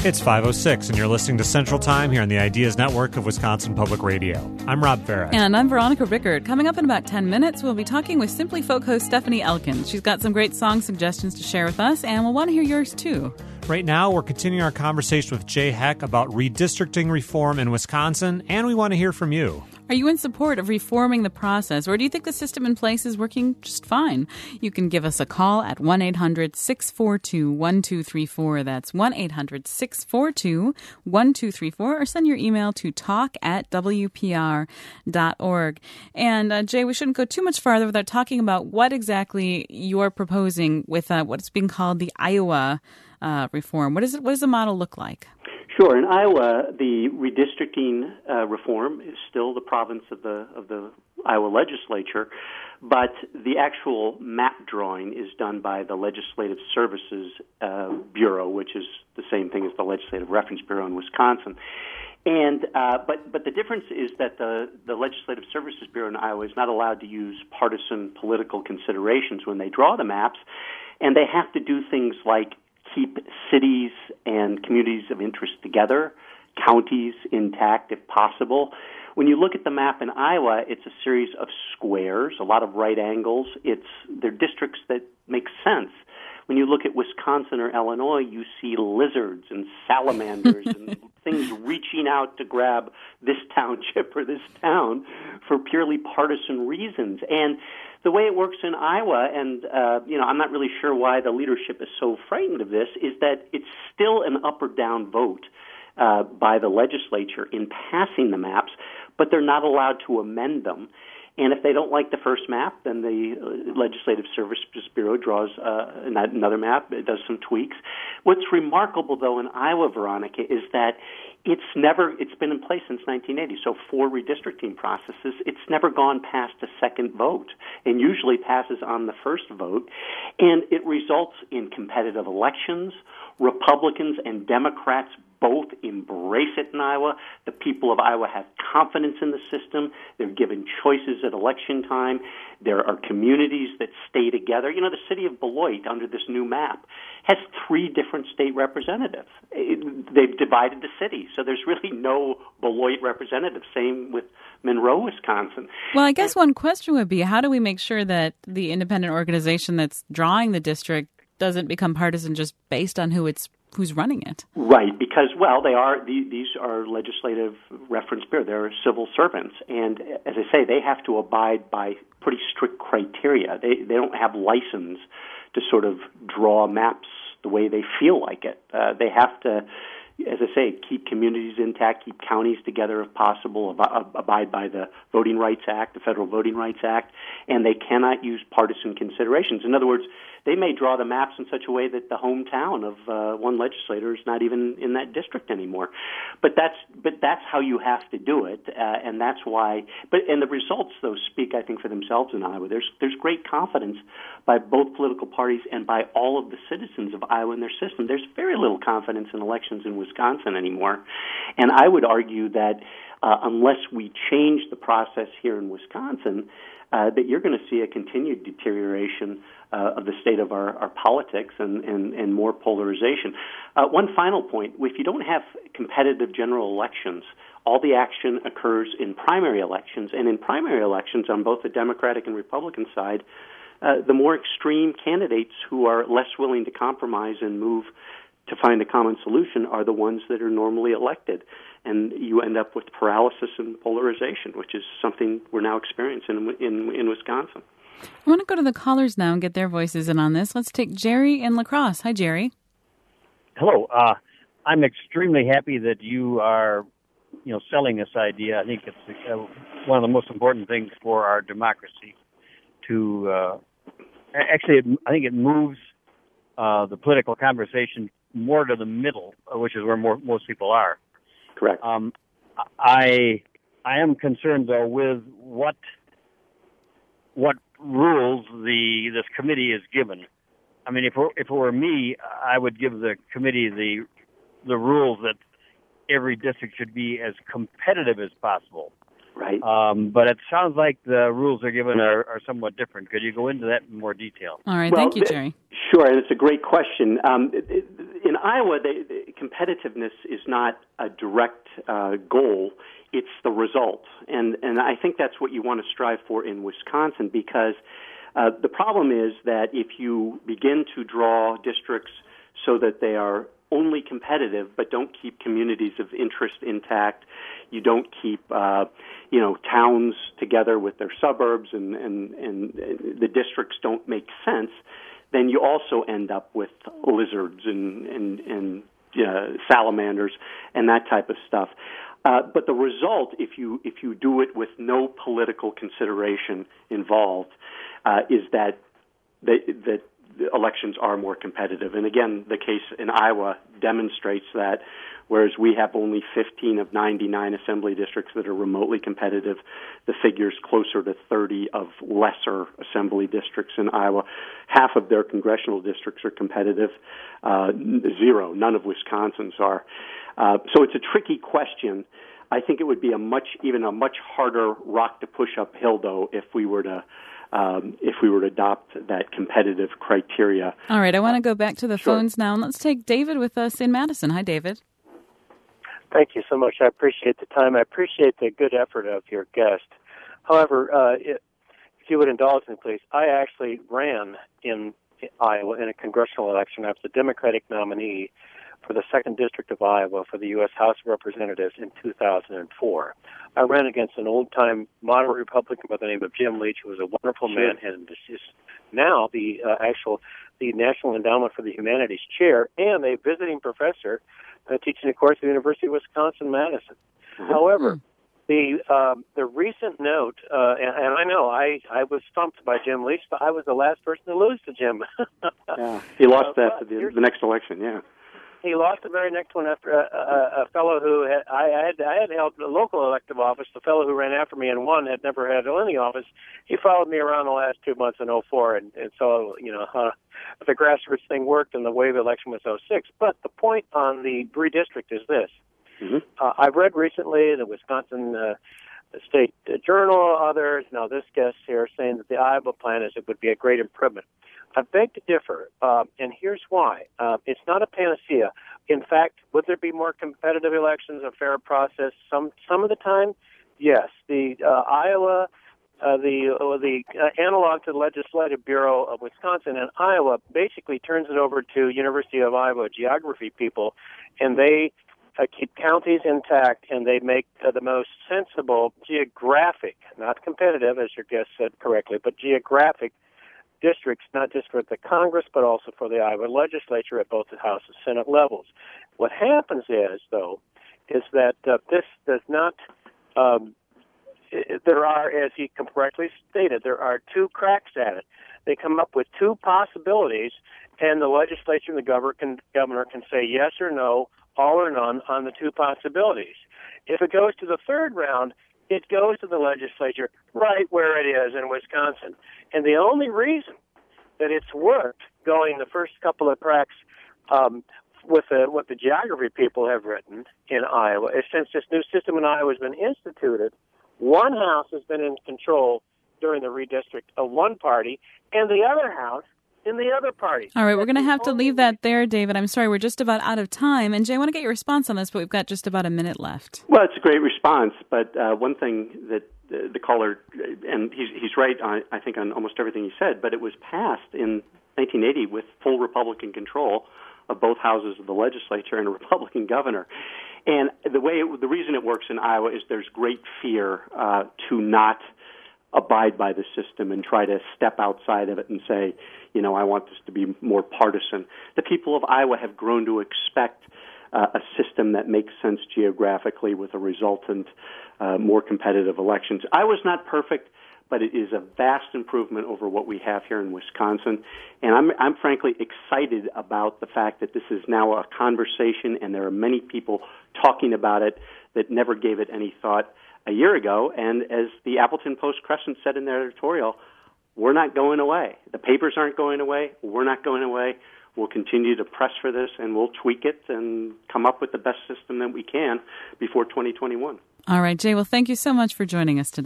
It's 5:06, and you're listening to Central Time here on the Ideas Network of Wisconsin Public Radio. I'm Rob Farah. And I'm Veronica Rickard. Coming up in about 10 minutes, we'll be talking with Simply Folk host Stephanie Elkins. She's got some great song suggestions to share with us, and we'll want to hear yours, too. Right now, we're continuing our conversation with Jay Heck about redistricting reform in Wisconsin, and we want to hear from you. Are you in support of reforming the process, or do you think the system in place is working just fine? You can give us a call at 1-800-642-1234. That's 1-800-642-1234, or send your email to talk@wpr.org. And Jay, we shouldn't go too much farther without talking about what exactly you're proposing with what's being called the Iowa reform. What does the model look like? Sure. In Iowa, the redistricting reform is still the province of the Iowa legislature, but the actual map drawing is done by the Legislative Services Bureau, which is the same thing as the Legislative Reference Bureau in Wisconsin. And but the difference is that the Legislative Services Bureau in Iowa is not allowed to use partisan political considerations when they draw the maps, and they have to do things like keep cities and communities of interest together, counties intact if possible. When you look at the map in Iowa, it's a series of squares, a lot of right angles. They're districts that make sense. When you look at Wisconsin or Illinois, you see lizards and salamanders and things reaching out to grab this township or this town for purely partisan reasons. And the way it works in Iowa, and I'm not really sure why the leadership is so frightened of this, is that it's still an up or down vote by the legislature in passing the maps, but they're not allowed to amend them. And if they don't like the first map, then the Legislative Services Bureau draws another map. It does some tweaks. What's remarkable, though, in Iowa, Veronica, is that it's been in place since 1980, so 4 redistricting processes. It's never gone past a second vote, and usually passes on the first vote. And it results in competitive elections. Republicans and Democrats both embrace it in Iowa. The people of Iowa have confidence in the system. They're given choices at election time. There are communities that stay together. You know, the city of Beloit, under this new map, has 3 different state representatives. They've divided the city, so there's really no Beloit representative. Same with Monroe, Wisconsin. Well, I guess one question would be, how do we make sure that the independent organization that's drawing the district doesn't become partisan just based on who's running it? Right, because, these are Legislative Reference Bureau. They're civil servants. And as I say, they have to abide by pretty strict criteria. They don't have license to sort of draw maps the way they feel like it. They have to, as I say, keep communities intact, keep counties together if possible, abide by the Voting Rights Act, the Federal Voting Rights Act, and they cannot use partisan considerations. In other words, they may draw the maps in such a way that the hometown of one legislator is not even in that district anymore. But that's how you have to do it, and that's why. And the results, though, speak, I think, for themselves in Iowa. There's great confidence by both political parties and by all of the citizens of Iowa in their system. There's very little confidence in elections in Wisconsin anymore, and I would argue that unless we change the process here in Wisconsin, that you're going to see a continued deterioration of the state of our politics and more polarization. One final point, if you don't have competitive general elections, all the action occurs in primary elections, and in primary elections on both the Democratic and Republican side, the more extreme candidates who are less willing to compromise and move to find a common solution are the ones that are normally elected. And you end up with paralysis and polarization, which is something we're now experiencing in Wisconsin. I want to go to the callers now and get their voices in on this. Let's take Jerry in La Crosse. Hi, Jerry. Hello. I'm extremely happy that you are, selling this idea. I think it's one of the most important things for our democracy. I think it moves the political conversation more to the middle, which is where most people are. Correct. I am concerned, though, with what rules this committee is given. I mean, if it were me, I would give the committee the rules that every district should be as competitive as possible. Right. But it sounds like the rules are given are somewhat different. Could you go into that in more detail? All right. Thank you, Jerry. Sure, and it's a great question. In Iowa, competitiveness is not a direct goal. It's the result. And I think that's what you want to strive for in Wisconsin, because the problem is that if you begin to draw districts so that they are only competitive but don't keep communities of interest intact, you don't keep towns together with their suburbs, and the districts don't make sense, then you also end up with lizards and salamanders and that type of stuff. But the result, if you do it with no political consideration involved, is that the elections are more competitive. And again, the case in Iowa demonstrates that, whereas we have only 15 of 99 assembly districts that are remotely competitive, the figure's closer to 30 of lesser assembly districts in Iowa. Half of their congressional districts are competitive, zero. None of Wisconsin's are. So it's a tricky question. I think it would be a much harder rock to push uphill, though, if we were to adopt that competitive criteria. All right, I want to go back to the phones now, and let's take David with us in Madison. Hi, David. Thank you so much. I appreciate the time. I appreciate the good effort of your guest. However, if you would indulge me, please, I actually ran in Iowa in a congressional election. I was the Democratic nominee for the 2nd District of Iowa for the U.S. House of Representatives in 2004. I ran against an old-time moderate Republican by the name of Jim Leach, who was a wonderful man, and is now the National Endowment for the Humanities chair and a visiting professor teaching a course at the University of Wisconsin-Madison. Mm-hmm. However, the recent note, and I know I was stumped by Jim Leach, but I was the last person to lose to Jim. Yeah, he lost that the next election. Yeah. He lost the very next one after a fellow who I had held a local elective office. The fellow who ran after me and won had never had any office. He followed me around the last 2 months in 2004, and so the grassroots thing worked, and the wave election was 2006. But the point on the redistrict is this: I've read recently the Wisconsin State Journal, others, now this guest here, saying that the Iowa plan would be a great improvement. I beg to differ, and here's why. It's not a panacea. In fact, would there be more competitive elections, a fair process? Some of the time, yes. The Iowa, the analog to the Legislative Bureau of Wisconsin and Iowa basically turns it over to University of Iowa geography people, and they keep counties intact, and they make the most sensible geographic, not competitive, as your guest said correctly, but geographic districts, not just for the Congress, but also for the Iowa legislature at both the House and Senate levels. What happens is that this does not, there are, as he correctly stated, there are two cracks at it. They come up with two possibilities, and the legislature and the governor can say yes or no, all or none on the two possibilities. If it goes to the third round, it goes to the legislature right where it is in Wisconsin. And the only reason that it's worked going the first couple of cracks with what the geography people have written in Iowa is since this new system in Iowa has been instituted, one house has been in control during the redistrict of one party, and the other house in the other party. All right, we're going to have to leave that there, David. I'm sorry, we're just about out of time. And Jay, I want to get your response on this, but we've got just about a minute left. Well, it's a great response, but one thing that the caller, and he's right, I think, on almost everything he said, but it was passed in 1980 with full Republican control of both houses of the legislature and a Republican governor. And the reason it works in Iowa is there's great fear to not abide by the system and try to step outside of it and say, I want this to be more partisan. The people of Iowa have grown to expect a system that makes sense geographically with a resultant more competitive elections. Iowa's not perfect, but it is a vast improvement over what we have here in Wisconsin. And I'm frankly excited about the fact that this is now a conversation, and there are many people talking about it that never gave it any thought a year ago. And as the Appleton Post-Crescent said in their editorial, we're not going away. The papers aren't going away. We're not going away. We'll continue to press for this, and we'll tweak it and come up with the best system that we can before 2021. All right, Jay. Well, thank you so much for joining us today.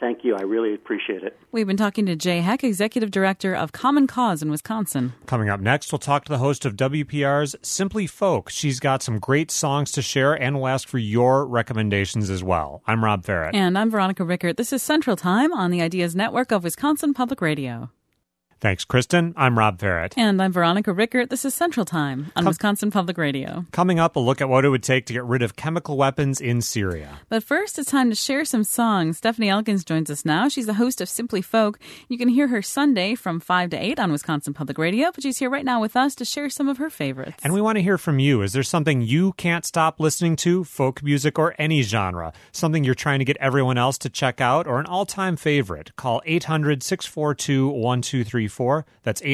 Thank you. I really appreciate it. We've been talking to Jay Heck, Executive Director of Common Cause in Wisconsin. Coming up next, we'll talk to the host of WPR's Simply Folk. She's got some great songs to share, and we'll ask for your recommendations as well. I'm Rob Farrett. And I'm Veronica Rickert. This is Central Time on the Ideas Network of Wisconsin Public Radio. Thanks, Kristen. I'm Rob Farrett. And I'm Veronica Rickert. This is Central Time on Wisconsin Public Radio. Coming up, a look at what it would take to get rid of chemical weapons in Syria. But first, it's time to share some songs. Stephanie Elkins joins us now. She's the host of Simply Folk. You can hear her Sunday from 5 to 8 on Wisconsin Public Radio, but she's here right now with us to share some of her favorites. And we want to hear from you. Is there something you can't stop listening to, folk music or any genre? Something you're trying to get everyone else to check out, or an all-time favorite? Call 800-642-1234. That's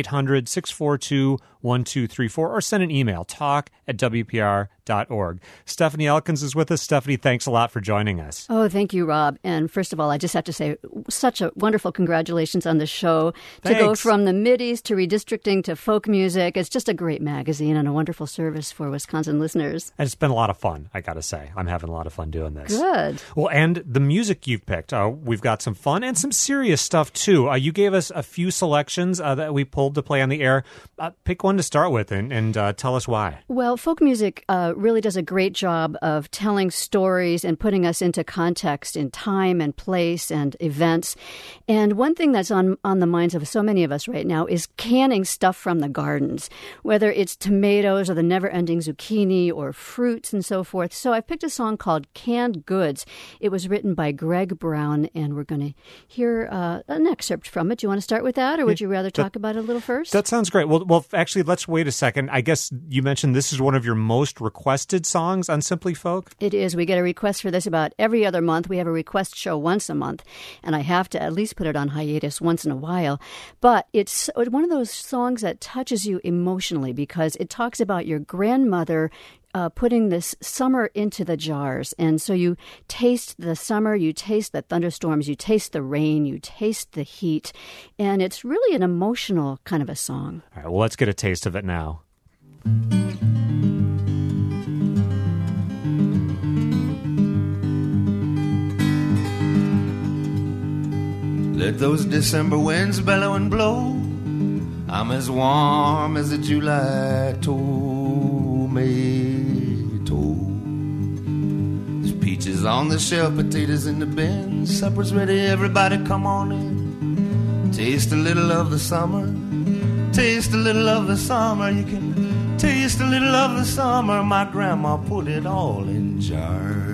800-642-1234, or send an email, talk@wpr.org. Stephanie Elkins is with us. Stephanie, thanks a lot for joining us. Oh, thank you, Rob. And first of all, I just have to say such a wonderful congratulations on the show. Thanks. To go from the Middies to redistricting to folk music. It's just a great magazine and a wonderful service for Wisconsin listeners. And it's been a lot of fun, I got to say. I'm having a lot of fun doing this. Good. Well, and the music you've picked, we've got some fun and some serious stuff, too. You gave us a few selections that we pulled to play on the air. Pick one to start with and tell us why. Well, folk music really does a great job of telling stories and putting us into context in time and place and events. And one thing that's on the minds of so many of us right now is canning stuff from the gardens, whether it's tomatoes or the never-ending zucchini or fruits and so forth. So I picked a song called Canned Goods. It was written by Greg Brown, and we're going to hear an excerpt from it. Do you want to start with that, or would you rather talk about it a little first? That sounds great. Well, actually, let's wait a second. I guess you mentioned this is one of your most requested songs on Simply Folk? It is. We get a request for this about every other month. We have a request show once a month, and I have to at least put it on hiatus once in a while. But it's one of those songs that touches you emotionally because it talks about your grandmother putting this summer into the jars. And so you taste the summer, you taste the thunderstorms, you taste the rain, you taste the heat. And it's really an emotional kind of a song. All right, well, let's get a taste of it now. Let those December winds bellow and blow. I'm as warm as a July tomato. There's peaches on the shelf, potatoes in the bin. Supper's ready, everybody come on in. Taste a little of the summer. Taste a little of the summer. You can taste a little of the summer. My grandma put it all in jars.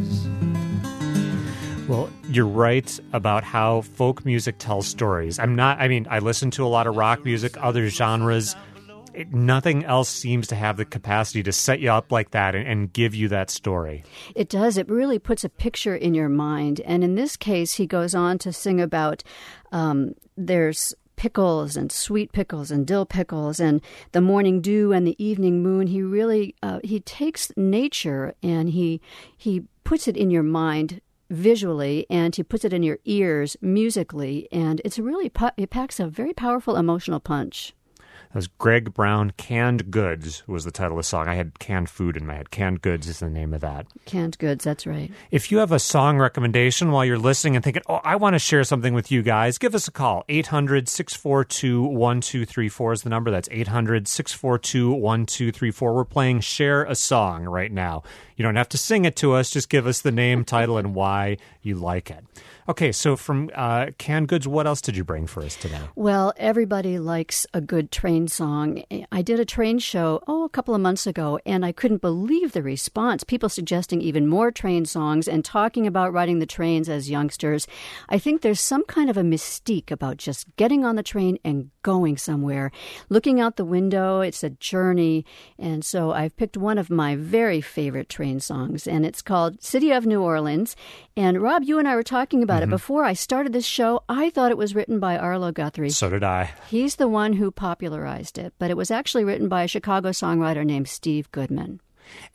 Well, you're right about how folk music tells stories. I listen to a lot of rock music, other genres. Nothing else seems to have the capacity to set you up like that and give you that story. It does. It really puts a picture in your mind. And in this case, he goes on to sing about there's pickles and sweet pickles and dill pickles and the morning dew and the evening moon. He really he takes nature and he puts it in your mind visually, and he puts it in your ears musically, and it's really it packs a very powerful emotional punch. That was Greg Brown. Canned Goods was the title of the song. I had canned food in my head. Canned Goods is the name of that. Canned Goods, that's right. If you have a song recommendation while you're listening and thinking, I want to share something with you guys, give us a call. 800-642-1234 is the number. That's 800-642-1234. We're playing Share a Song right now. You don't have to sing it to us. Just give us the name, title, and why you like it. Okay, so from Canned Goods, what else did you bring for us today? Well, everybody likes a good train song. I did a train show, a couple of months ago, and I couldn't believe the response. People suggesting even more train songs and talking about riding the trains as youngsters. I think there's some kind of a mystique about just getting on the train and going somewhere. Looking out the window, it's a journey. And so I've picked one of my very favorite train songs, and it's called City of New Orleans. And Rob, you and I were talking about it before I started this show. I thought it was written by Arlo Guthrie. So did I. He's the one who popularized it, but it was actually written by a Chicago songwriter named Steve Goodman. And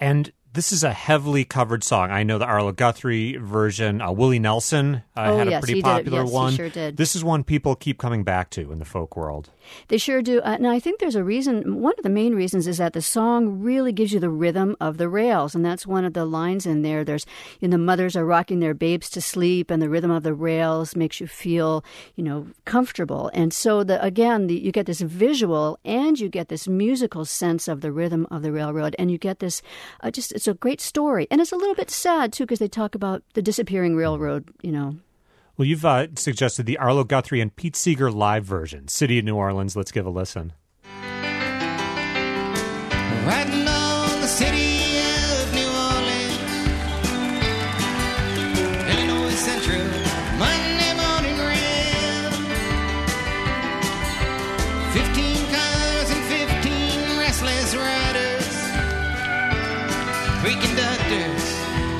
This is a heavily covered song. I know the Arlo Guthrie version. Willie Nelson had a pretty popular one. He sure did. This is one people keep coming back to in the folk world. They sure do. And I think there's a reason. One of the main reasons is that the song really gives you the rhythm of the rails. And that's one of the lines in there. There's, the mothers are rocking their babes to sleep, and the rhythm of the rails makes you feel, comfortable. And so, you get this visual and you get this musical sense of the rhythm of the railroad. And you get this, it's a great story. And it's a little bit sad, too, because they talk about the disappearing railroad, Well, you've suggested the Arlo Guthrie and Pete Seeger live version, City of New Orleans. Let's give a listen. Riding on the city of New Orleans, Illinois Central, Monday morning rail. 15 cars and 15 restless riders, 3 conductors,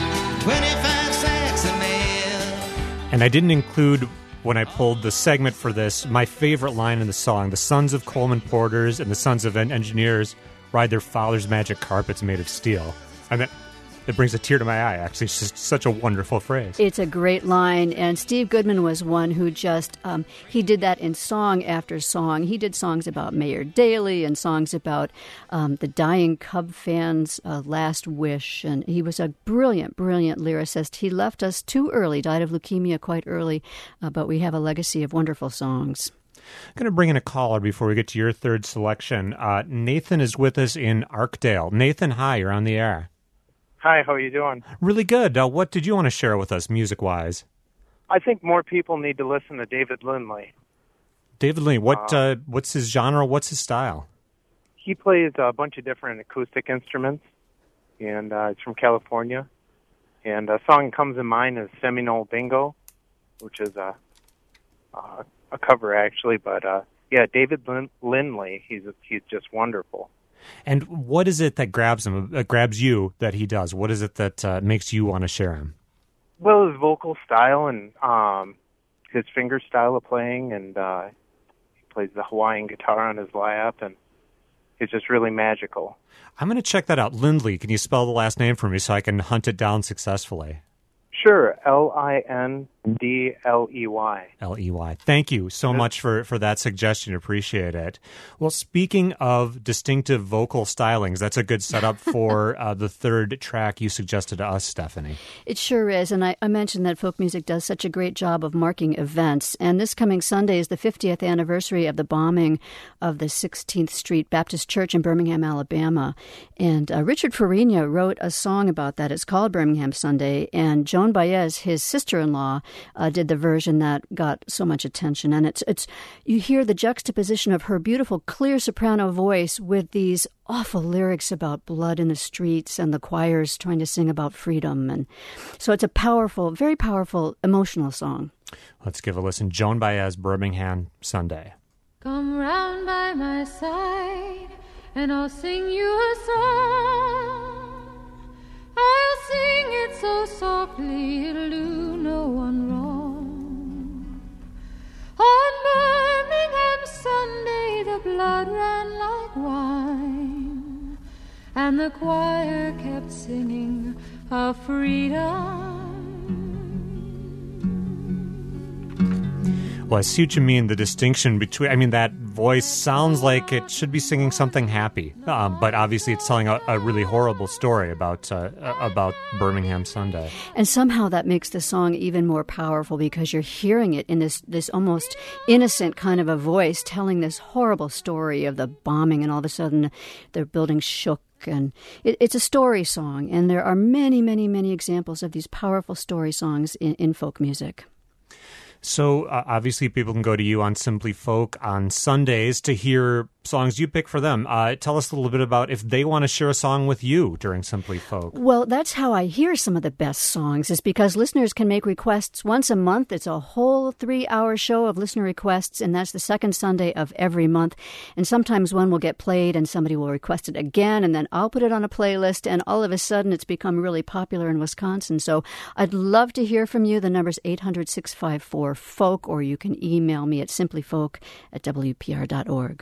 25 sacks of mail. And I didn't include, when I pulled the segment for this, my favorite line in the song. The sons of Coleman Porters and the sons of engineers ride their father's magic carpets made of steel. And it brings a tear to my eye, actually. It's just such a wonderful phrase. It's a great line. And Steve Goodman was one who just, he did that in song after song. He did songs about Mayor Daley and songs about the dying Cub fans' last wish. And he was a brilliant, brilliant lyricist. He left us too early, died of leukemia quite early, but we have a legacy of wonderful songs. I'm going to bring in a caller before we get to your third selection. Nathan is with us in Arkdale. Nathan, hi, you're on the air. Hi, how are you doing? Really good. What did you want to share with us, music-wise? I think more people need to listen to David Lindley. David Lindley, what's his genre? What's his style? He plays a bunch of different acoustic instruments, and it's from California. And a song that comes in mind is Seminole Bingo, which is a cover, actually. But, David Lindley, he's just wonderful. And what is it that grabs you that he does? What is it that makes you want to share him? Well, his vocal style and his finger style of playing, and he plays the Hawaiian guitar on his lap, and it's just really magical. I'm going to check that out. Lindley, can you spell the last name for me so I can hunt it down successfully? Sure, Lindley. Ley. Thank you so much for that suggestion. Appreciate it. Well, speaking of distinctive vocal stylings, that's a good setup for the third track you suggested to us, Stephanie. It sure is, and I mentioned that folk music does such a great job of marking events, and this coming Sunday is the 50th anniversary of the bombing of the 16th Street Baptist Church in Birmingham, Alabama, and Richard Farina wrote a song about that. It's called Birmingham Sunday, and Joan Baez, his sister-in-law, did the version that got so much attention. And it's you hear the juxtaposition of her beautiful, clear soprano voice with these awful lyrics about blood in the streets and the choirs trying to sing about freedom. And so it's a powerful, very powerful, emotional song. Let's give a listen. Joan Baez, Birmingham Sunday. Come round by my side and I'll sing you a song. I'll sing it so softly it'll do no one wrong. On Birmingham Sunday the blood ran like wine, and the choir kept singing of freedom. Well, I see what you mean, the distinction between, that voice sounds like it should be singing something happy, but obviously it's telling a really horrible story about Birmingham Sunday. And somehow that makes the song even more powerful because you're hearing it in this almost innocent kind of a voice telling this horrible story of the bombing, and all of a sudden their building shook. And it's a story song, and there are many, many, many examples of these powerful story songs in folk music. So obviously people can go to you on Simply Folk on Sundays to hear songs you pick for them. Tell us a little bit about if they want to share a song with you during Simply Folk. Well, that's how I hear some of the best songs, is because listeners can make requests once a month. It's a whole 3-hour show of listener requests, and that's the second Sunday of every month. And sometimes one will get played and somebody will request it again, and then I'll put it on a playlist, and all of a sudden it's become really popular in Wisconsin. So I'd love to hear from you. The number's 800-654-FOLK, or you can email me at simplyfolk@wpr.org. Well,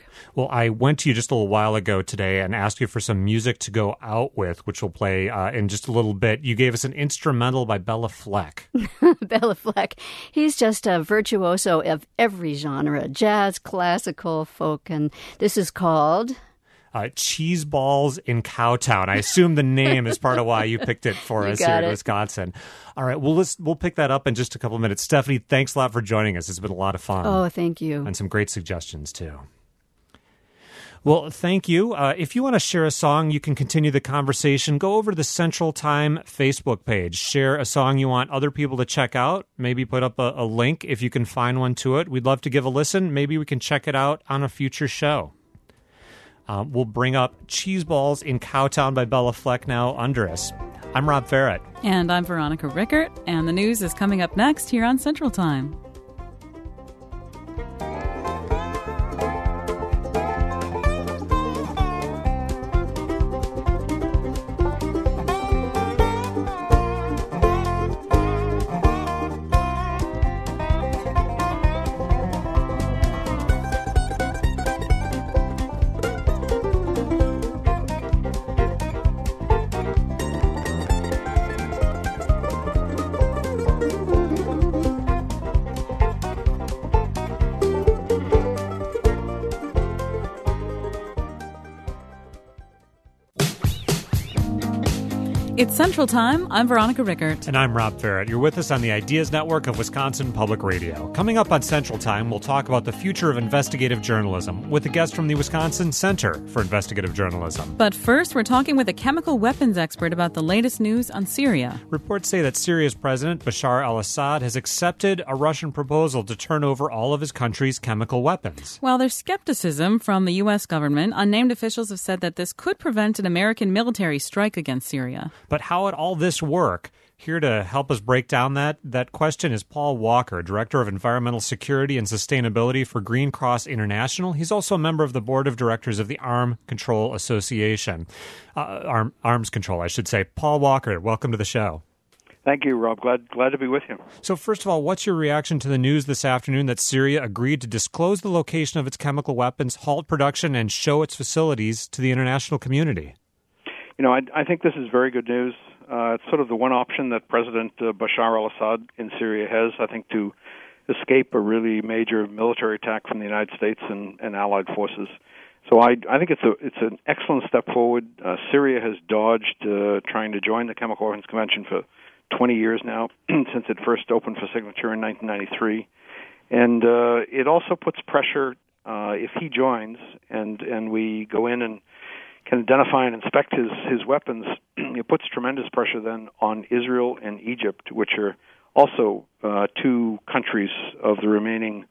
I went to you just a little while ago today and asked you for some music to go out with, which we'll play in just a little bit. You gave us an instrumental by Bela Fleck. Bela Fleck. He's just a virtuoso of every genre, jazz, classical, folk, and this is called... Cheese Balls in Cowtown. I assume the name is part of why you picked it for us here in Wisconsin. All right, we'll pick that up in just a couple of minutes. Stephanie, thanks a lot for joining us. It's been a lot of fun. Oh, thank you. And some great suggestions, too. Well, thank you. If you want to share a song, you can continue the conversation. Go over to the Central Time Facebook page. Share a song you want other people to check out. Maybe put up a link if you can find one to it. We'd love to give a listen. Maybe we can check it out on a future show. We'll bring up Cheese Balls in Cowtown by Bela Fleck now under us. I'm Rob Farrett. And I'm Veronica Rickert. And the news is coming up next here on Central Time. It's Central Time. I'm Veronica Rickert. And I'm Rob Farrett. You're with us on the Ideas Network of Wisconsin Public Radio. Coming up on Central Time, we'll talk about the future of investigative journalism with a guest from the Wisconsin Center for Investigative Journalism. But first, we're talking with a chemical weapons expert about the latest news on Syria. Reports say that Syria's president, Bashar al-Assad, has accepted a Russian proposal to turn over all of his country's chemical weapons. While there's skepticism from the U.S. government, unnamed officials have said that this could prevent an American military strike against Syria. But how would all this work? Here to help us break down that question is Paul Walker, Director of Environmental Security and Sustainability for Green Cross International. He's also a member of the Board of Directors of the Arms Control Association. Arms Control, I should say. Paul Walker, welcome to the show. Thank you, Rob. Glad to be with you. So first of all, what's your reaction to the news this afternoon that Syria agreed to disclose the location of its chemical weapons, halt production, and show its facilities to the international community? You know, I think this is very good news. It's sort of the one option that President Bashar al-Assad in Syria has, I think, to escape a really major military attack from the United States and allied forces. So I think it's an excellent step forward. Syria has dodged trying to join the Chemical Weapons Convention for 20 years now, since it first opened for signature in 1993. And it also puts pressure, if he joins and we go in and can identify and inspect his weapons, it puts tremendous pressure then on Israel and Egypt, which are also two countries of the remaining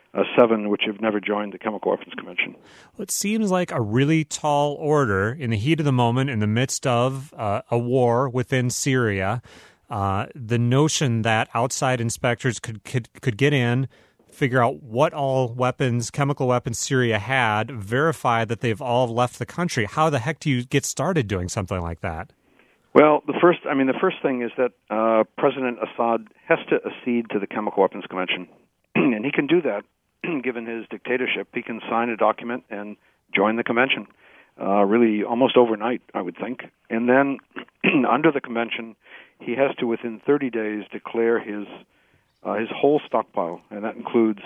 7 which have never joined the Chemical Weapons Convention. Well, it seems like a really tall order in the heat of the moment, in the midst of a war within Syria. The notion that outside inspectors could get in, figure out what all weapons, chemical weapons Syria had, verify that they've all left the country. How the heck do you get started doing something like that? Well, the first thing is that President Assad has to accede to the Chemical Weapons Convention, and he can do that given his dictatorship. He can sign a document and join the convention, really almost overnight, I would think. And then under the convention, he has to, within 30 days, declare his whole stockpile, and that includes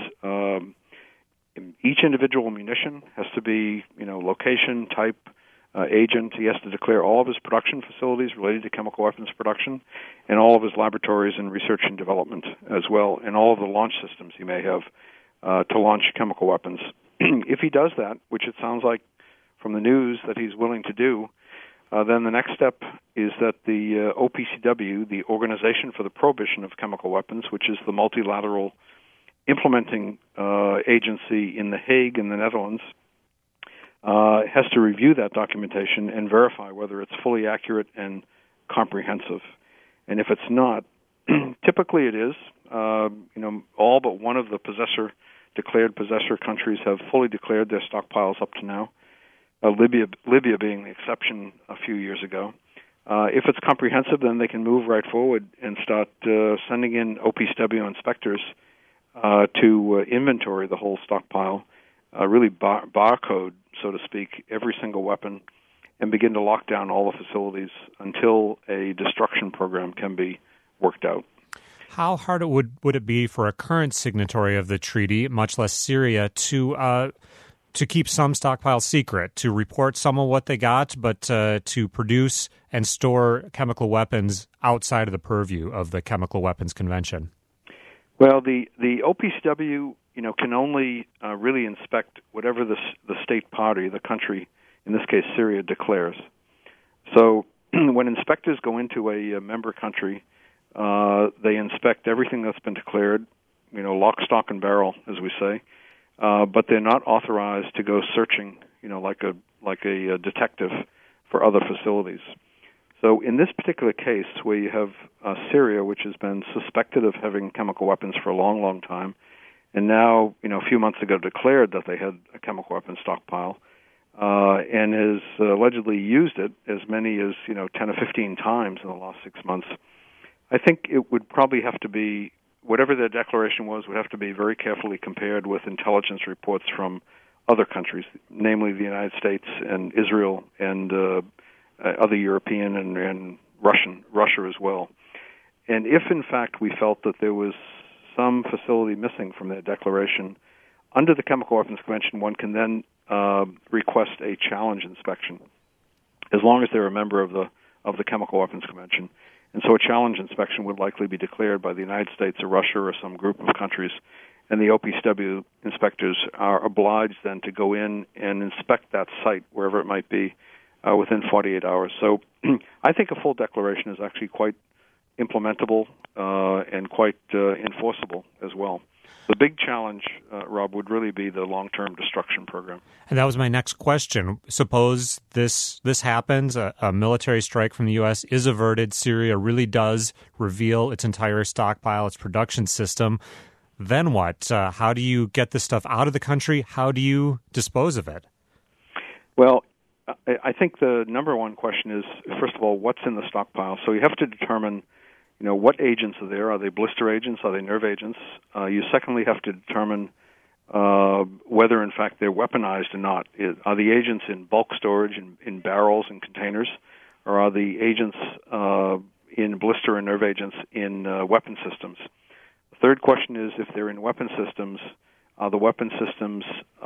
each individual munition has to be, location, type, agent. He has to declare all of his production facilities related to chemical weapons production, and all of his laboratories and research and development as well, and all of the launch systems he may have to launch chemical weapons. If he does that, which it sounds like from the news that he's willing to do, then the next step is that the OPCW, the Organization for the Prohibition of Chemical Weapons, which is the multilateral implementing agency in The Hague in the Netherlands, has to review that documentation and verify whether it's fully accurate and comprehensive. And if it's not, typically it is. All but one of the declared possessor countries have fully declared their stockpiles up to now. Libya being the exception a few years ago. If it's comprehensive, then they can move right forward and start sending in OPCW inspectors to inventory the whole stockpile, really barcode so to speak, every single weapon and begin to lock down all the facilities until a destruction program can be worked out. How hard would it be for a current signatory of the treaty, much less Syria, to keep some stockpiles secret, to report some of what they got, but to produce and store chemical weapons outside of the purview of the Chemical Weapons Convention? Well, the OPCW, can only really inspect whatever the state party, the country, in this case Syria, declares. So when inspectors go into a member country, they inspect everything that's been declared, lock, stock, and barrel, as we say. But they're not authorized to go searching, like a detective for other facilities. So in this particular case, where you have Syria, which has been suspected of having chemical weapons for a long, long time, and now, a few months ago declared that they had a chemical weapons stockpile, and has allegedly used it as many as 10 or 15 times in the last 6 months, I think it would probably have to be, whatever their declaration was, would have to be very carefully compared with intelligence reports from other countries, namely the United States and Israel and other European and Russia as well. And if, in fact, we felt that there was some facility missing from their declaration, under the Chemical Weapons Convention, one can then request a challenge inspection, as long as they're a member of the Chemical Weapons Convention. And so a challenge inspection would likely be declared by the United States or Russia or some group of countries, and the OPCW inspectors are obliged then to go in and inspect that site, wherever it might be, within 48 hours. So I think a full declaration is actually quite implementable and quite enforceable as well. The big challenge, Rob, would really be the long-term destruction program. And that was my next question. Suppose this happens, a military strike from the U.S. is averted, Syria really does reveal its entire stockpile, its production system. Then what? How do you get this stuff out of the country? How do you dispose of it? Well, I think the number one question is, first of all, what's in the stockpile? So you have to determine what agents are there. Are they blister agents? Are they nerve agents? You secondly have to determine whether, in fact, they're weaponized or not. Are the agents in bulk storage, in barrels and containers, or are the agents in blister and nerve agents in weapon systems? The third question is, if they're in weapon systems, are the weapon systems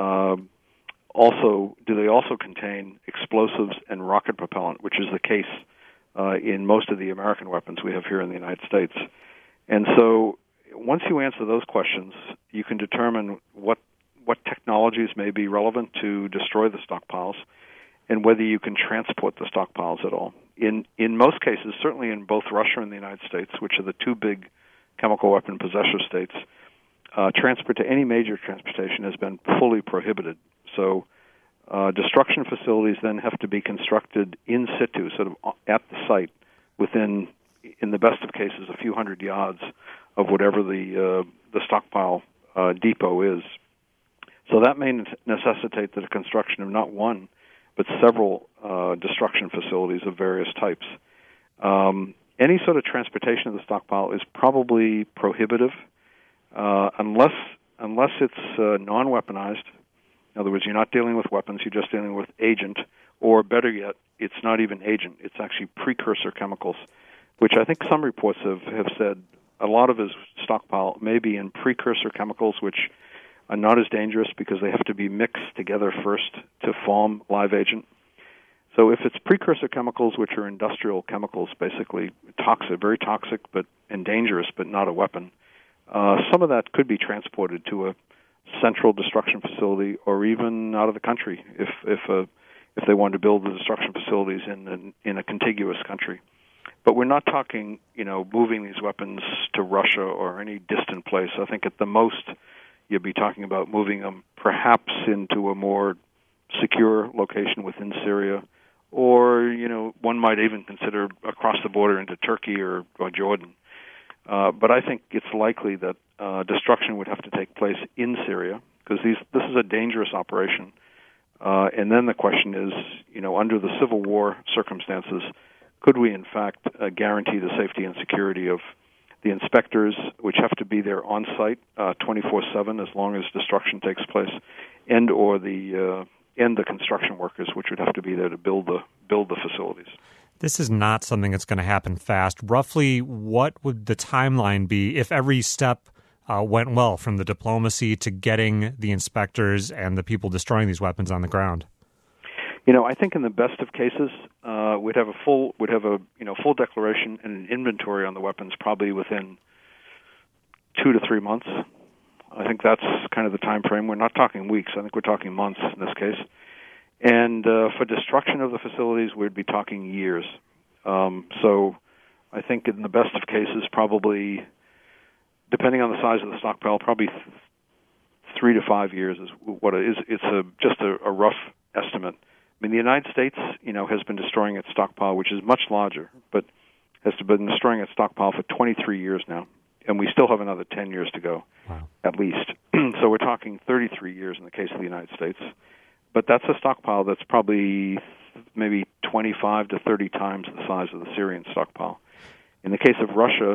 do they also contain explosives and rocket propellant, which is the case in most of the American weapons we have here in the United States. And so once you answer those questions, you can determine what technologies may be relevant to destroy the stockpiles and whether you can transport the stockpiles at all. In most cases, certainly in both Russia and the United States, which are the two big chemical weapon possessor states, any major transportation has been fully prohibited. So destruction facilities then have to be constructed in situ, sort of at the site, within, in the best of cases, a few hundred yards of whatever the stockpile depot is. So that may necessitate the construction of not one, but several destruction facilities of various types. Any sort of transportation of the stockpile is probably prohibitive, unless it's non-weaponized. In other words, you're not dealing with weapons, you're just dealing with agent, or better yet, it's not even agent, it's actually precursor chemicals, which I think some reports have said a lot of his stockpile may be in precursor chemicals, which are not as dangerous because they have to be mixed together first to form live agent. So if it's precursor chemicals, which are industrial chemicals, basically toxic, very toxic and dangerous, but not a weapon, some of that could be transported to a central destruction facility, or even out of the country if they want to build the destruction facilities in a contiguous country. But we're not talking, moving these weapons to Russia or any distant place. I think at the most you'd be talking about moving them perhaps into a more secure location within Syria, or one might even consider across the border into Turkey or Jordan. But I think it's likely that destruction would have to take place in Syria, because this is a dangerous operation. And then the question is, under the civil war circumstances, could we in fact guarantee the safety and security of the inspectors, which have to be there on site 24/7 as long as destruction takes place, and or the and the construction workers, which would have to be there to build the facilities. This is not something that's going to happen fast. Roughly, what would the timeline be if every step went well, from the diplomacy to getting the inspectors and the people destroying these weapons on the ground? I think in the best of cases, we'd have a full declaration and an inventory on the weapons probably within 2 to 3 months. I think that's kind of the time frame. We're not talking weeks. I think we're talking months in this case. And for destruction of the facilities, we'd be talking years. So I think in the best of cases, probably, depending on the size of the stockpile, probably 3 to 5 years is what it is. It's just a rough estimate. I mean, the United States, has been destroying its stockpile, which is much larger, but has been destroying its stockpile for 23 years now, and we still have another 10 years to go, at least. So we're talking 33 years in the case of the United States. But that's a stockpile that's probably maybe 25 to 30 times the size of the Syrian stockpile. In the case of Russia,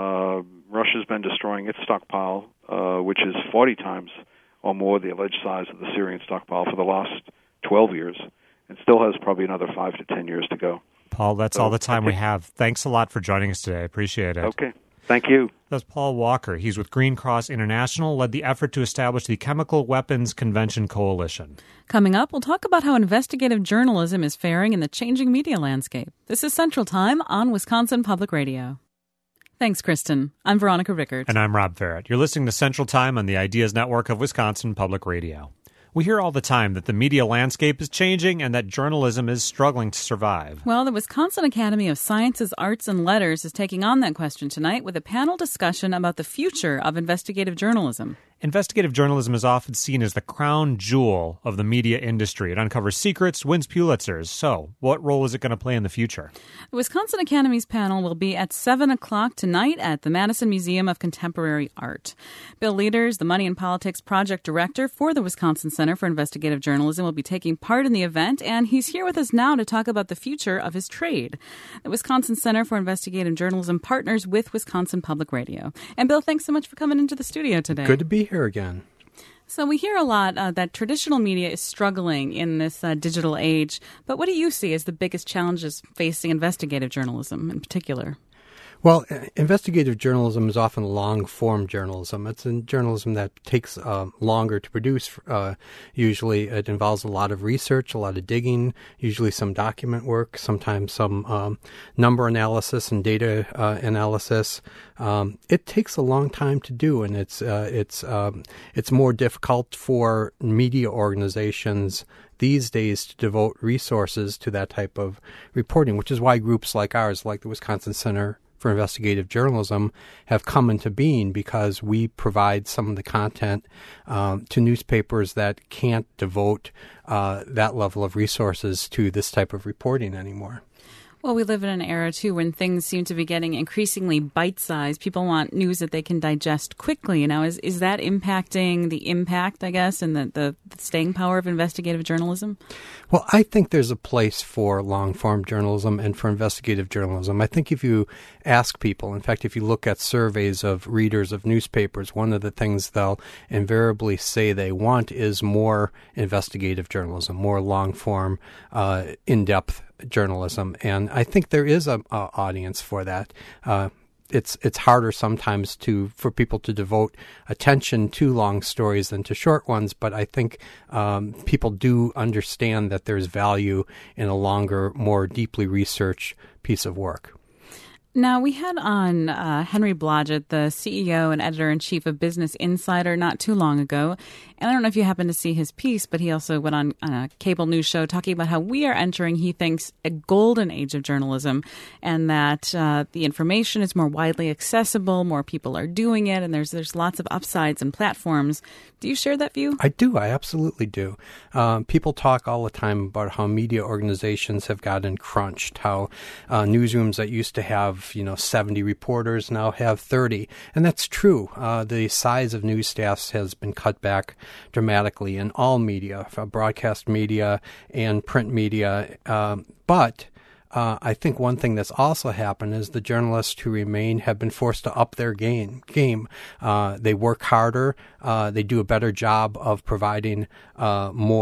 Russia's been destroying its stockpile, which is 40 times or more the alleged size of the Syrian stockpile for the last 12 years, and still has probably another 5 to 10 years to go. Paul, that's all the time we have. Thanks a lot for joining us today. I appreciate it. Okay. Thank you. That's Paul Walker. He's with Green Cross International, led the effort to establish the Chemical Weapons Convention Coalition. Coming up, we'll talk about how investigative journalism is faring in the changing media landscape. This is Central Time on Wisconsin Public Radio. Thanks, Kristen. I'm Veronica Rickert. And I'm Rob Farrett. You're listening to Central Time on the Ideas Network of Wisconsin Public Radio. We hear all the time that the media landscape is changing and that journalism is struggling to survive. Well, the Wisconsin Academy of Sciences, Arts, and Letters is taking on that question tonight with a panel discussion about the future of investigative journalism. Investigative journalism is often seen as the crown jewel of the media industry. It uncovers secrets, wins Pulitzers. So, what role is it going to play in the future? The Wisconsin Academy's panel will be at 7 o'clock tonight at the Madison Museum of Contemporary Art. Bill Leaders, the Money and Politics Project Director for the Wisconsin Center for Investigative Journalism, will be taking part in the event, and he's here with us now to talk about the future of his trade. The Wisconsin Center for Investigative Journalism partners with Wisconsin Public Radio. And Bill, thanks so much for coming into the studio today. Good to be here again. So we hear a lot that traditional media is struggling in this digital age, but what do you see as the biggest challenges facing investigative journalism in particular? Well, investigative journalism is often long-form journalism. It's a journalism that takes longer to produce. Usually it involves a lot of research, a lot of digging, usually some document work, sometimes some number analysis and data analysis. It takes a long time to do, and it's more difficult for media organizations these days to devote resources to that type of reporting, which is why groups like ours, like the Wisconsin Center for Investigative Journalism, have come into being, because we provide some of the content to newspapers that can't devote that level of resources to this type of reporting anymore. Well, we live in an era, too, when things seem to be getting increasingly bite-sized. People want news that they can digest quickly. Now, is that impacting the impact, I guess, and the staying power of investigative journalism? Well, I think there's a place for long-form journalism and for investigative journalism. I think if you ask people, in fact, if you look at surveys of readers of newspapers, one of the things they'll invariably say they want is more investigative journalism, more long-form, in-depth journalism, and I think there is a audience for that. It's harder sometimes for people to devote attention to long stories than to short ones, but I think people do understand that there's value in a longer, more deeply researched piece of work. Now, we had on Henry Blodgett, the CEO and editor-in-chief of Business Insider, not too long ago. And I don't know if you happened to see his piece, but he also went on a cable news show talking about how we are entering, he thinks, a golden age of journalism, and that the information is more widely accessible, more people are doing it, and there's lots of upsides and platforms. Do you share that view? I do. I absolutely do. People talk all the time about how media organizations have gotten crunched, how newsrooms that used to have 70 reporters now have 30. And that's true. The size of news staffs has been cut back dramatically in all media, broadcast media and print media. But I think one thing that's also happened is the journalists who remain have been forced to up their game. They work harder. They do a better job of providing more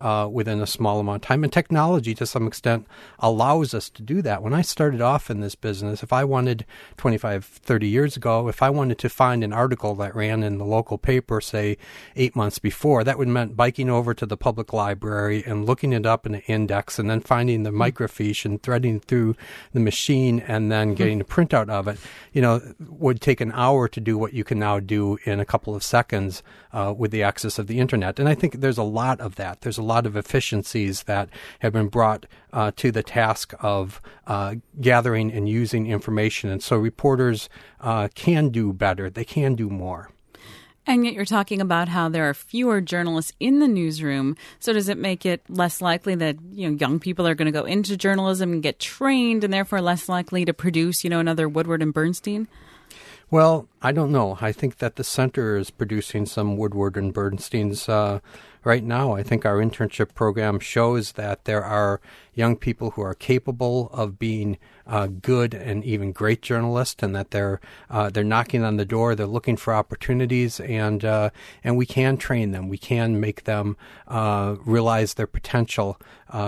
within a small amount of time. And technology, to some extent, allows us to do that. When I started off in this business, if I wanted 25, 30 years ago, if I wanted to find an article that ran in the local paper, say 8 months before, that would mean biking over to the public library and looking it up in an index and then finding the microfiche and threading through the machine and then getting a printout of it. Would take an hour to do what you can now do in a couple of seconds with the access of the internet. And I think there's a lot of that. There's a lot of efficiencies that have been brought to the task of gathering and using information. And so reporters can do better. They can do more. And yet you're talking about how there are fewer journalists in the newsroom. So does it make it less likely that young people are going to go into journalism and get trained and therefore less likely to produce another Woodward and Bernstein? Well, I don't know. I think that the center is producing some Woodward and Bernsteins right now. I think our internship program shows that there are young people who are capable of being good and even great journalists, and that they're knocking on the door. They're looking for opportunities, and we can train them. We can make them realize their potential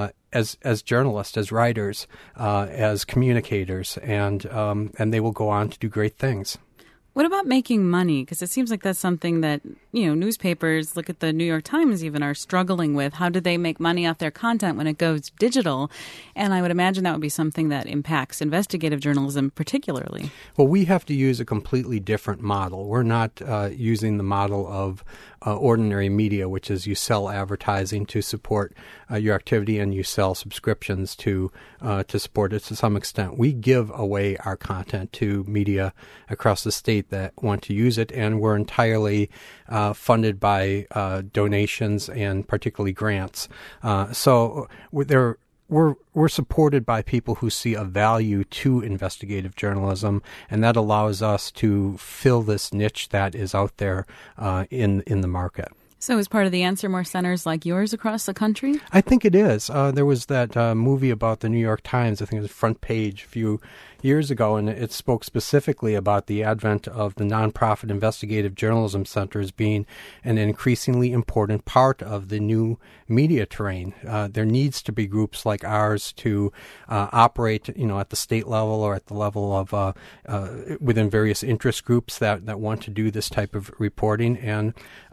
as journalists, as writers, as communicators, and they will go on to do great things. What about making money? Because it seems like that's something that, newspapers, look at the New York Times even, are struggling with. How do they make money off their content when it goes digital? And I would imagine that would be something that impacts investigative journalism particularly. Well, we have to use a completely different model. We're not using the model of ordinary media, which is you sell advertising to support your activity and you sell subscriptions to support it to some extent. We give away our content to media across the state that want to use it, and we're entirely funded by donations and particularly grants. So we're supported by people who see a value to investigative journalism, and that allows us to fill this niche that is out there in the market. So is part of the answer more centers like yours across the country? I think it is. There was that movie about the New York Times, I think it was Front Page, a few years ago, and it spoke specifically about the advent of the nonprofit investigative journalism centers being an increasingly important part of the new media terrain. There needs to be groups like ours to operate, at the state level or at the level of within various interest groups that want to do this type of reporting, and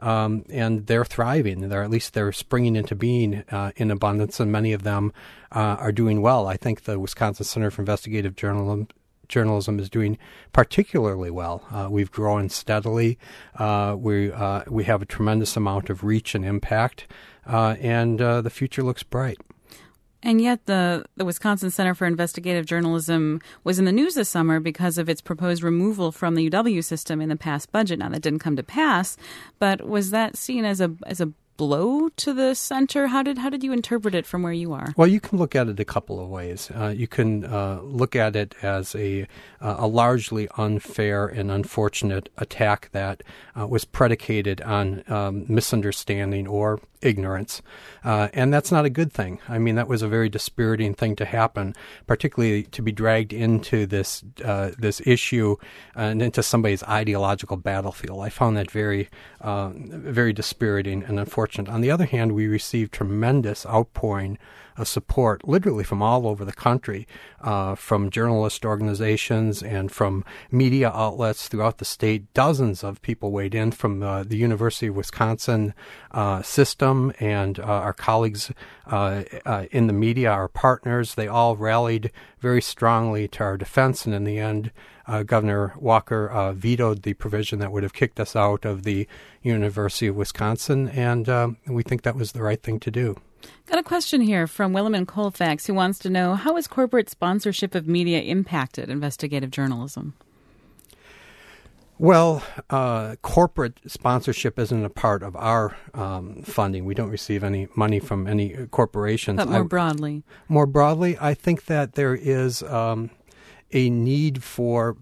they're thriving. They're springing into being in abundance, and many of them are doing well. I think the Wisconsin Center for Investigative Journalism is doing particularly well. We've grown steadily. We have a tremendous amount of reach and impact, and the future looks bright. And yet the Wisconsin Center for Investigative Journalism was in the news this summer because of its proposed removal from the UW system in the past budget. Now, that didn't come to pass, but was that seen as a blow to the center? How did you interpret it from where you are? Well, you can look at it a couple of ways. You can look at it as a largely unfair and unfortunate attack that was predicated on misunderstanding or ignorance, and that's not a good thing. I mean, that was a very dispiriting thing to happen, particularly to be dragged into this issue and into somebody's ideological battlefield. I found that very, very dispiriting and unfortunate. On the other hand, we received tremendous outpouring of support, literally from all over the country, from journalist organizations and from media outlets throughout the state. Dozens of people weighed in from the University of Wisconsin system, and our colleagues in the media, our partners. They all rallied very strongly to our defense, and in the end, Governor Walker vetoed the provision that would have kicked us out of the University of Wisconsin, and we think that was the right thing to do. Got a question here from Willem in Colfax, who wants to know, how has corporate sponsorship of media impacted investigative journalism? Well, corporate sponsorship isn't a part of our funding. We don't receive any money from any corporations. But more broadly? More broadly, I think that there is a need for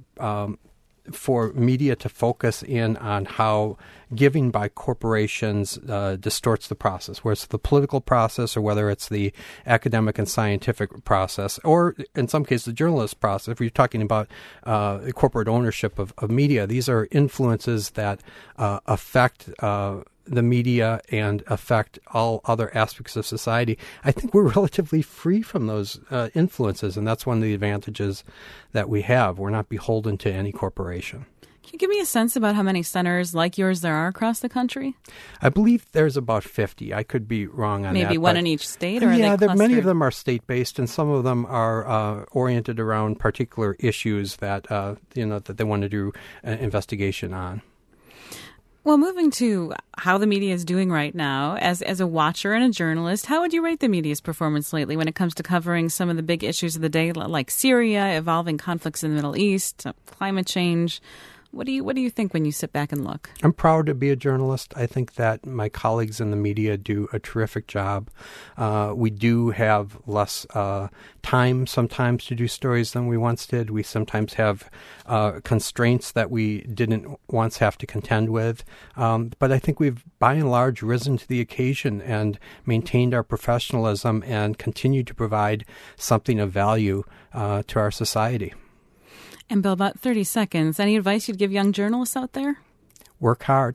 media to focus in on how giving by corporations distorts the process, whether it's the political process or whether it's the academic and scientific process, or in some cases the journalist process. If you're talking about corporate ownership of media, these are influences that affect the media and affect all other aspects of society, I think we're relatively free from those influences, and that's one of the advantages that we have. We're not beholden to any corporation. Can you give me a sense about how many centers like yours there are across the country? I believe there's about 50. I could be wrong on that. Maybe one in each state, or are they clustered? Many of them are state-based, and some of them are oriented around particular issues that that they want to do an investigation on. Well, moving to how the media is doing right now, as a watcher and a journalist, how would you rate the media's performance lately when it comes to covering some of the big issues of the day, like Syria, evolving conflicts in the Middle East, climate change? What do you think when you sit back and look? I'm proud to be a journalist. I think that my colleagues in the media do a terrific job. We do have less time sometimes to do stories than we once did. We sometimes have constraints that we didn't once have to contend with. But I think we've, by and large, risen to the occasion and maintained our professionalism and continued to provide something of value to our society. And Bill, about 30 seconds. Any advice you'd give young journalists out there? Work hard.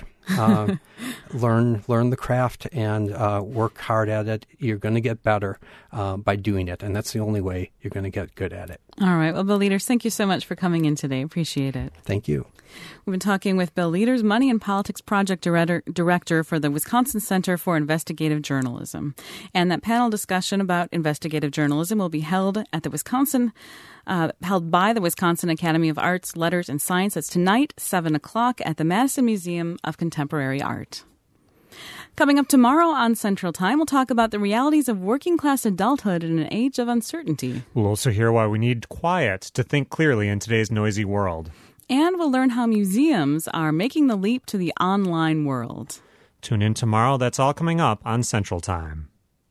Learn the craft and work hard at it. You're going to get better by doing it, and that's the only way you're going to get good at it. All right. Well, Bill Lueders, thank you so much for coming in today. Appreciate it. Thank you. We've been talking with Bill Lueders, Money and Politics Project Director for the Wisconsin Center for Investigative Journalism. And that panel discussion about investigative journalism will be held at the held by the Wisconsin Academy of Arts, Letters, and Science. That's tonight, 7 o'clock, at the Madison Museum of Contemporary Art. Coming up tomorrow on Central Time, we'll talk about the realities of working-class adulthood in an age of uncertainty. We'll also hear why we need quiet to think clearly in today's noisy world. And we'll learn how museums are making the leap to the online world. Tune in tomorrow. That's all coming up on Central Time.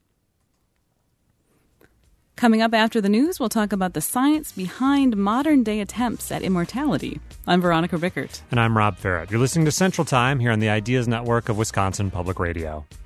Coming up after the news, we'll talk about the science behind modern-day attempts at immortality. I'm Veronica Rickert. And I'm Rob Farrett. You're listening to Central Time here on the Ideas Network of Wisconsin Public Radio.